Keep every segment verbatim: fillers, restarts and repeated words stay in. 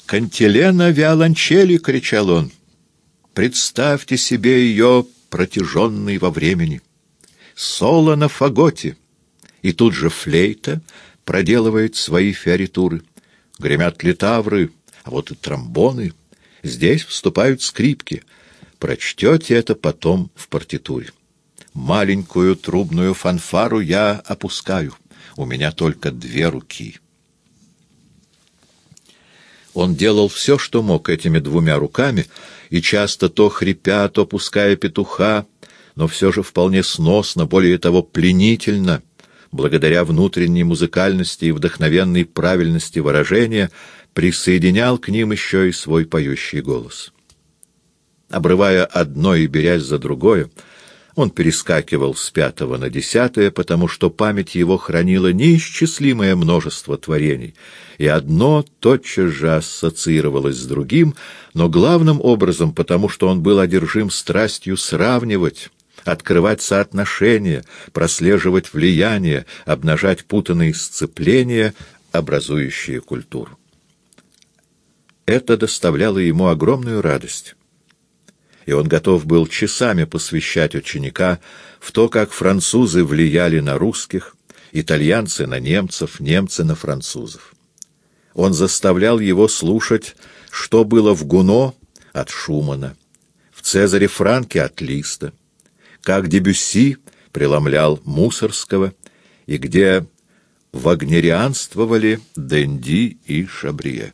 «Кантилена виолончели!» — кричал он. «Представьте себе ее протяженной во времени! Соло на фаготе!» И тут же флейта проделывает свои фиоритуры. Гремят литавры, а вот и тромбоны. Здесь вступают скрипки. Прочтете это потом в партитуре. Маленькую трубную фанфару я опускаю. У меня только две руки. Он делал все, что мог этими двумя руками, и часто то хрипя, то пуская петуха, но все же вполне сносно, более того, пленительно, благодаря внутренней музыкальности и вдохновенной правильности выражения, присоединял к ним еще и свой поющий голос. Обрывая одно и берясь за другое, он перескакивал с пятого на десятое, потому что память его хранила неисчислимое множество творений, и одно тотчас же ассоциировалось с другим, но главным образом потому, что он был одержим страстью сравнивать, открывать соотношения, прослеживать влияние, обнажать путанные сцепления, образующие культуру. Это доставляло ему огромную радость. И он готов был часами посвящать ученика в то, как французы влияли на русских, итальянцы на немцев, немцы на французов. Он заставлял его слушать, что было в Гуно от Шумана, в Цезаре Франке от Листа, как Дебюсси преломлял Мусорского, и где вагнерианствовали Денди и Шабрие.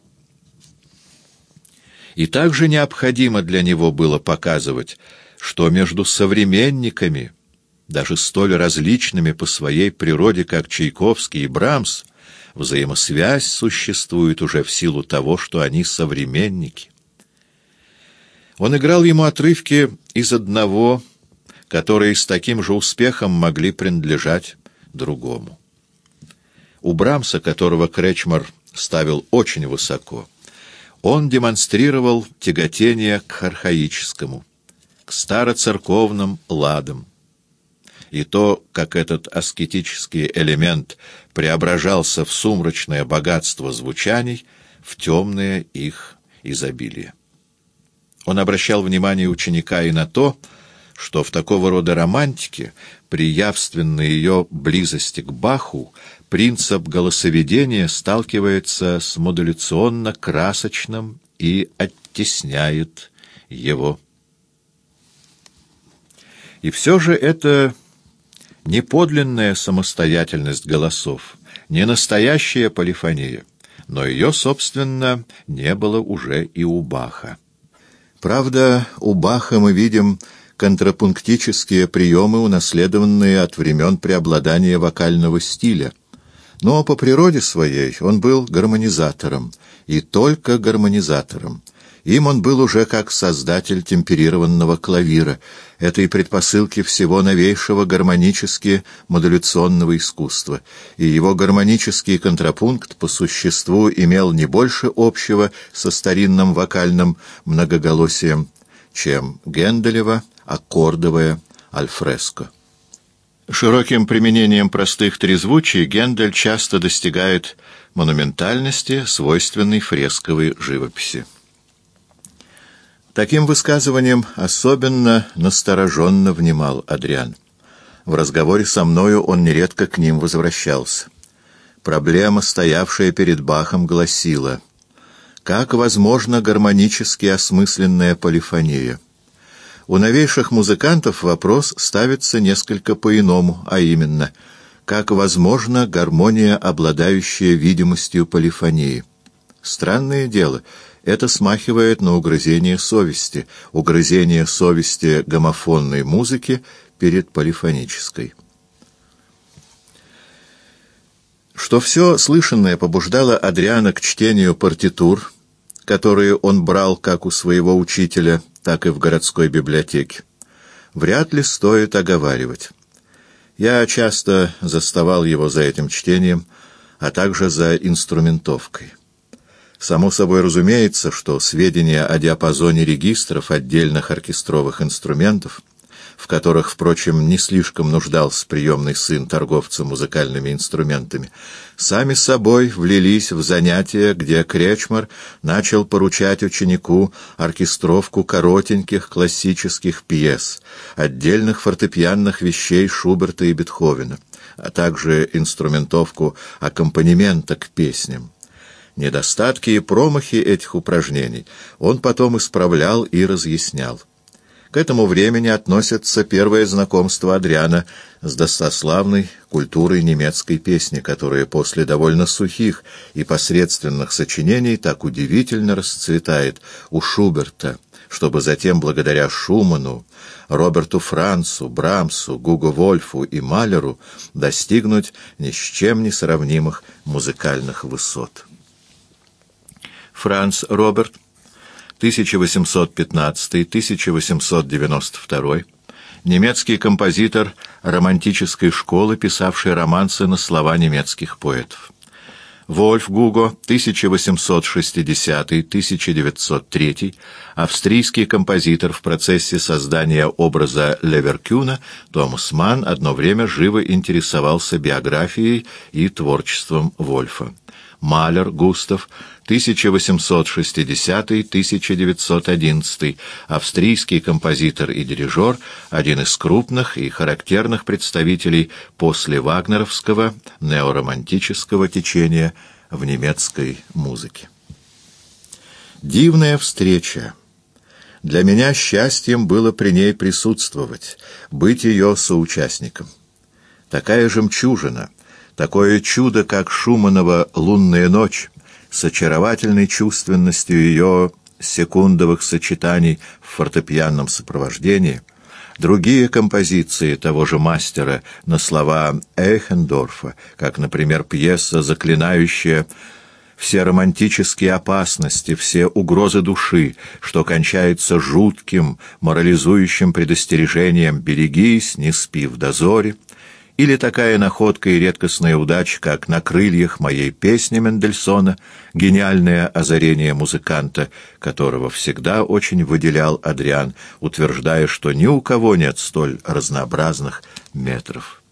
И также необходимо для него было показывать, что между современниками, даже столь различными по своей природе, как Чайковский и Брамс, взаимосвязь существует уже в силу того, что они современники. Он играл ему отрывки из одного, которые с таким же успехом могли принадлежать другому. У Брамса, которого Кречмар ставил очень высоко, он демонстрировал тяготение к архаическому, к староцерковным ладам. И то, как этот аскетический элемент преображался в сумрачное богатство звучаний, в темное их изобилие. Он обращал внимание ученика и на то, что в такого рода романтике, при явственной ее близости к Баху, принцип голосоведения сталкивается с модуляционно-красочным и оттесняет его. И все же это не подлинная самостоятельность голосов, не настоящая полифония, но ее, собственно, не было уже и у Баха. Правда, у Баха мы видим контрапунктические приемы, унаследованные от времен преобладания вокального стиля. Но по природе своей он был гармонизатором, и только гармонизатором. Им он был уже как создатель темперированного клавира, этой предпосылки всего новейшего гармонически-модуляционного искусства, и его гармонический контрапункт по существу имел не больше общего со старинным вокальным многоголосием, чем Генделева аккордовое альфреско. Широким применением простых трезвучий Гендель часто достигает монументальности, свойственной фресковой живописи. Таким высказыванием особенно настороженно внимал Адриан. В разговоре со мною он нередко к ним возвращался. Проблема, стоявшая перед Бахом, гласила: как возможно гармонически осмысленная полифония? У новейших музыкантов вопрос ставится несколько по-иному, а именно, как возможно гармония, обладающая видимостью полифонии? Странное дело, это смахивает на угрызение совести, угрызение совести гомофонной музыки перед полифонической. Что все слышанное побуждало Адриана к чтению партитур, которые он брал как у своего учителя, так и в городской библиотеке, вряд ли стоит оговаривать. Я часто заставал его за этим чтением, а также за инструментовкой. Само собой разумеется, что сведения о диапазоне регистров отдельных оркестровых инструментов, в которых, впрочем, не слишком нуждался приемный сын торговца музыкальными инструментами, сами собой влились в занятия, где Кречмар начал поручать ученику оркестровку коротеньких классических пьес, отдельных фортепианных вещей Шуберта и Бетховена, а также инструментовку аккомпанемента к песням. Недостатки и промахи этих упражнений он потом исправлял и разъяснял. К этому времени относится первое знакомство Адриана с достославной культурой немецкой песни, которая после довольно сухих и посредственных сочинений так удивительно расцветает у Шуберта, чтобы затем, благодаря Шуману, Роберту Францу, Брамсу, Гуго Вольфу и Малеру, достигнуть ни с чем не сравнимых музыкальных высот. Франц Роберт, тысяча восемьсот пятнадцатый — тысяча восемьсот девяносто второй, немецкий композитор романтической школы, писавший романсы на слова немецких поэтов. Вольф Гуго, тысяча восемьсот шестидесятый — тысяча девятьсот третий, австрийский композитор, в процессе создания образа Леверкюна Томас Манн одно время живо интересовался биографией и творчеством Вольфа. Малер Густав, тысяча восемьсот шестидесятый — тысяча девятьсот одиннадцатый, австрийский композитор и дирижер, один из крупных и характерных представителей послевагнеровского неоромантического течения в немецкой музыке. Дивная встреча. Для меня счастьем было при ней присутствовать, быть ее соучастником. Такая жемчужина, такое чудо, как Шуманова «Лунная ночь», с очаровательной чувственностью ее секундовых сочетаний в фортепианном сопровождении, другие композиции того же мастера на слова Эйхендорфа, как, например, пьеса, заклинающая все романтические опасности, все угрозы души, что кончается жутким, морализующим предостережением «берегись, не спи в дозоре», или такая находка и редкостная удача, как «На крыльях моей песни» Мендельсона, гениальное озарение музыканта, которого всегда очень выделял Адриан, утверждая, что ни у кого нет столь разнообразных метров.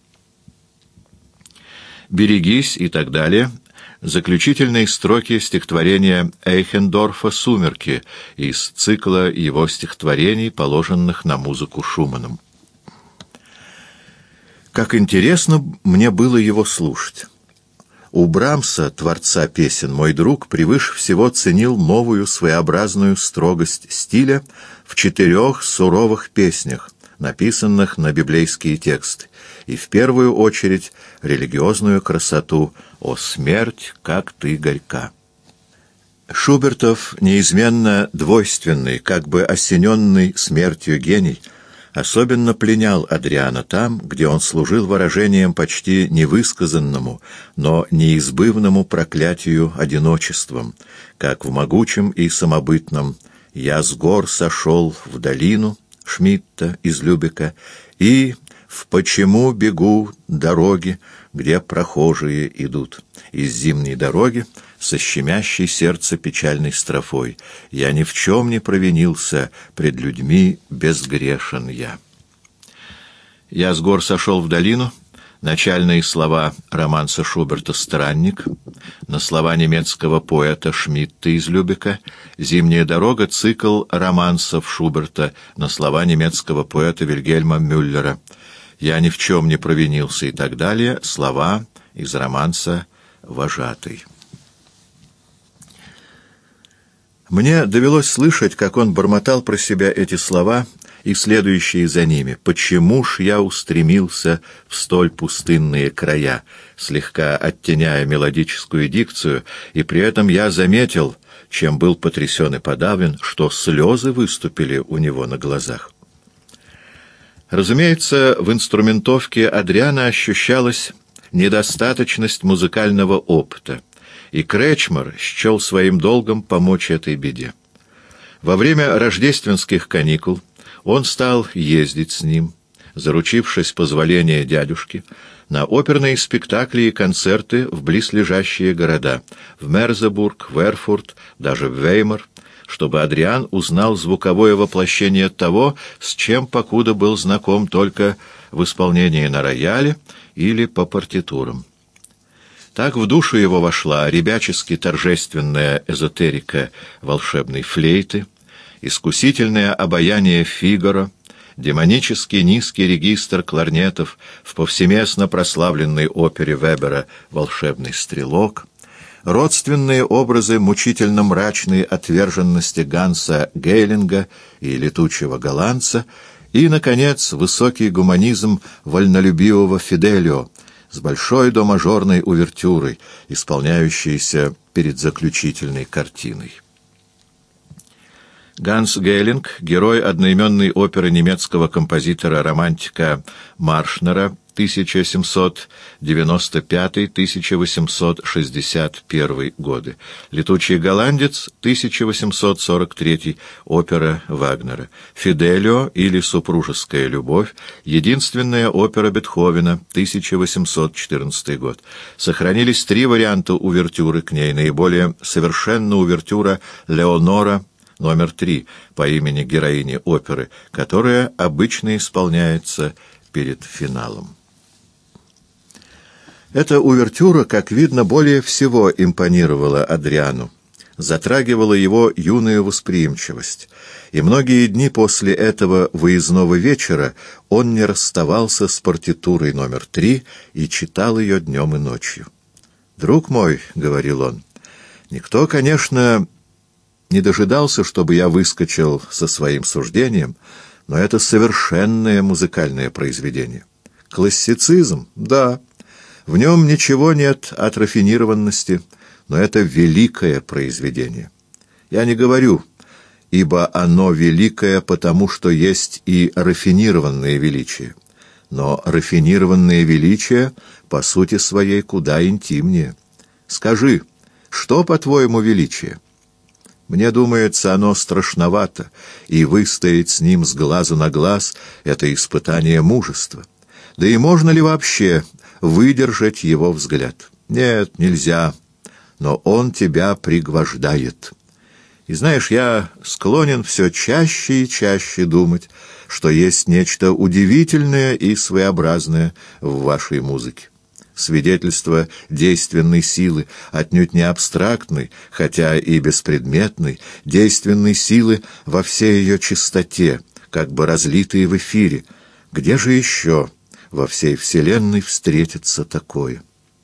«Берегись» и так далее — заключительные строки стихотворения Эйхендорфа «Сумерки» из цикла его стихотворений, положенных на музыку Шуманом. Как интересно мне было его слушать. У Брамса, творца песен, мой друг превыше всего ценил новую своеобразную строгость стиля в четырех суровых песнях, написанных на библейские тексты, и в первую очередь религиозную красоту «О смерть, как ты горька». Шубертов, неизменно двойственный, как бы осененный смертью гений, особенно пленял Адриана там, где он служил выражением почти невысказанному, но неизбывному проклятию одиночеством, как в могучем и самобытном «Я с гор сошел в долину» Шмидта из Любека и в «Почему бегу дороги, где прохожие идут» из «Зимней дороги» со щемящей сердце печальной строфой «Я ни в чем не провинился, пред людьми безгрешен я». «Я с гор сошел в долину» — начальные слова романса Шуберта «Странник», на слова немецкого поэта Шмидта из Любека, «Зимняя дорога» — цикл романсов Шуберта на слова немецкого поэта Вильгельма Мюллера, «Я ни в чем не провинился» и так далее, слова из романса «Вожатый». Мне довелось слышать, как он бормотал про себя эти слова и следующие за ними. «Почему ж я устремился в столь пустынные края», слегка оттеняя мелодическую дикцию, и при этом я заметил, чем был потрясен и подавлен, что слезы выступили у него на глазах. Разумеется, в инструментовке Адриана ощущалась недостаточность музыкального опыта, и Кречмар счел своим долгом помочь этой беде. Во время рождественских каникул он стал ездить с ним, заручившись позволения дядюшки, на оперные спектакли и концерты в близлежащие города, в Мерзебург, в Эрфурт, даже в Веймар, чтобы Адриан узнал звуковое воплощение того, с чем покуда был знаком только в исполнении на рояле или по партитурам. Так в душу его вошла ребячески торжественная эзотерика волшебной флейты, искусительное обаяние Фигаро, демонический низкий регистр кларнетов в повсеместно прославленной опере Вебера «Волшебный стрелок», родственные образы мучительно-мрачной отверженности Ганса Гейлинга и летучего голландца и, наконец, высокий гуманизм вольнолюбивого Фиделио с большой домажорной увертюрой, исполняющейся перед заключительной картиной. Ганс Гейлинг, герой одноименной оперы немецкого композитора-романтика Маршнера тысяча семьсот девяносто пятый — тысяча восемьсот шестьдесят первый годы. «Летучий голландец» тысяча восемьсот сорок третий, опера Вагнера. «Фиделио» или «Супружеская любовь», единственная опера Бетховена, тысяча восемьсот четырнадцатый год. Сохранились три варианта увертюры к ней. Наиболее совершенна увертюра «Леонора» номер три по имени героини оперы, которая обычно исполняется перед финалом. Эта увертюра, как видно, более всего импонировала Адриану, затрагивала его юную восприимчивость, и многие дни после этого выездного вечера он не расставался с партитурой номер три и читал ее днем и ночью. «Друг мой», — говорил он, — «никто, конечно, не дожидался, чтобы я выскочил со своим суждением, но это совершенное музыкальное произведение. Классицизм? Да. В нем ничего нет от рафинированности, но это великое произведение. Я не говорю, ибо оно великое, потому что есть и рафинированное величие. Но рафинированное величие, по сути своей, куда интимнее. Скажи, что, по-твоему, величие? Мне думается, оно страшновато, и выстоять с ним с глазу на глаз — это испытание мужества. Да и можно ли вообще выдержать его взгляд? Нет, нельзя, но он тебя пригвождает. И знаешь, я склонен все чаще и чаще думать, что есть нечто удивительное и своеобразное в вашей музыке. Свидетельство действенной силы, отнюдь не абстрактной, хотя и беспредметной, действенной силы во всей ее чистоте, как бы разлитой в эфире. Где же еще во всей вселенной встретится такое?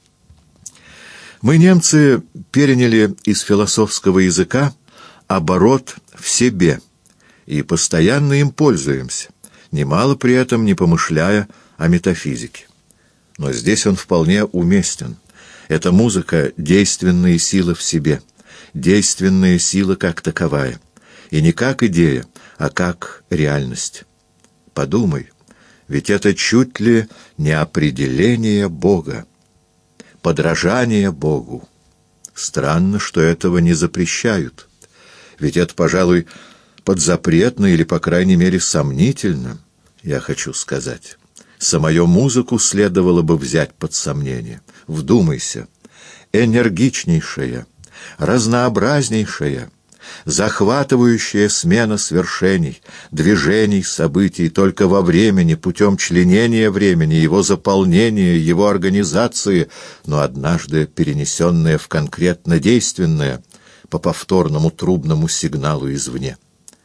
Мы, немцы, переняли из философского языка оборот в себе и постоянно им пользуемся, немало при этом не помышляя о метафизике. Но здесь он вполне уместен. Эта музыка — действенная сила в себе, действенная сила как таковая, и не как идея, а как реальность. Подумай, ведь это чуть ли не определение Бога, подражание Богу. Странно, что этого не запрещают, ведь это, пожалуй, подзапретно или, по крайней мере, сомнительно, я хочу сказать. Самую музыку следовало бы взять под сомнение. Вдумайся, энергичнейшая, разнообразнейшая, захватывающая смена свершений, движений, событий только во времени, путем членения времени, его заполнения, его организации, но однажды перенесенная в конкретно действенное, по повторному трубному сигналу извне.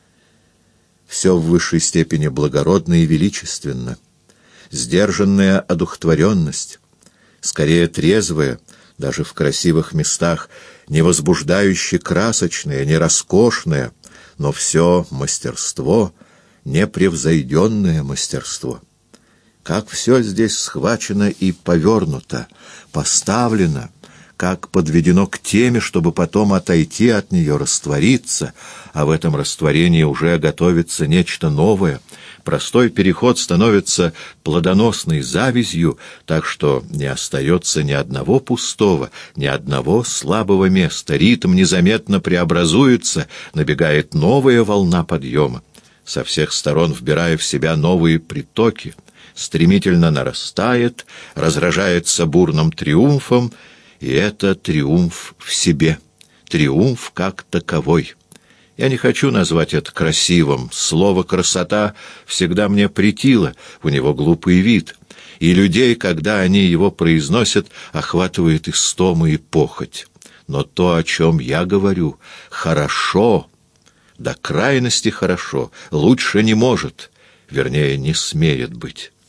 Все в высшей степени благородно и величественно. Сдержанная одухотворенность, скорее трезвая, даже в красивых местах, не возбуждающе красочная, не роскошная, но все мастерство, непревзойденное мастерство. Как все здесь схвачено и повернуто, поставлено, как подведено к теме, чтобы потом отойти от нее, раствориться, а в этом растворении уже готовится нечто новое. Простой переход становится плодоносной завязью, так что не остается ни одного пустого, ни одного слабого места. Ритм незаметно преобразуется, набегает новая волна подъема, со всех сторон вбирая в себя новые притоки, стремительно нарастает, разражается бурным триумфом, и это триумф в себе, триумф как таковой. Я не хочу назвать это красивым. Слово «красота» всегда мне претило, у него глупый вид, и людей, когда они его произносят, охватывает истома и похоть. Но то, о чем я говорю, хорошо, до крайности хорошо, лучше не может, вернее, не смеет быть.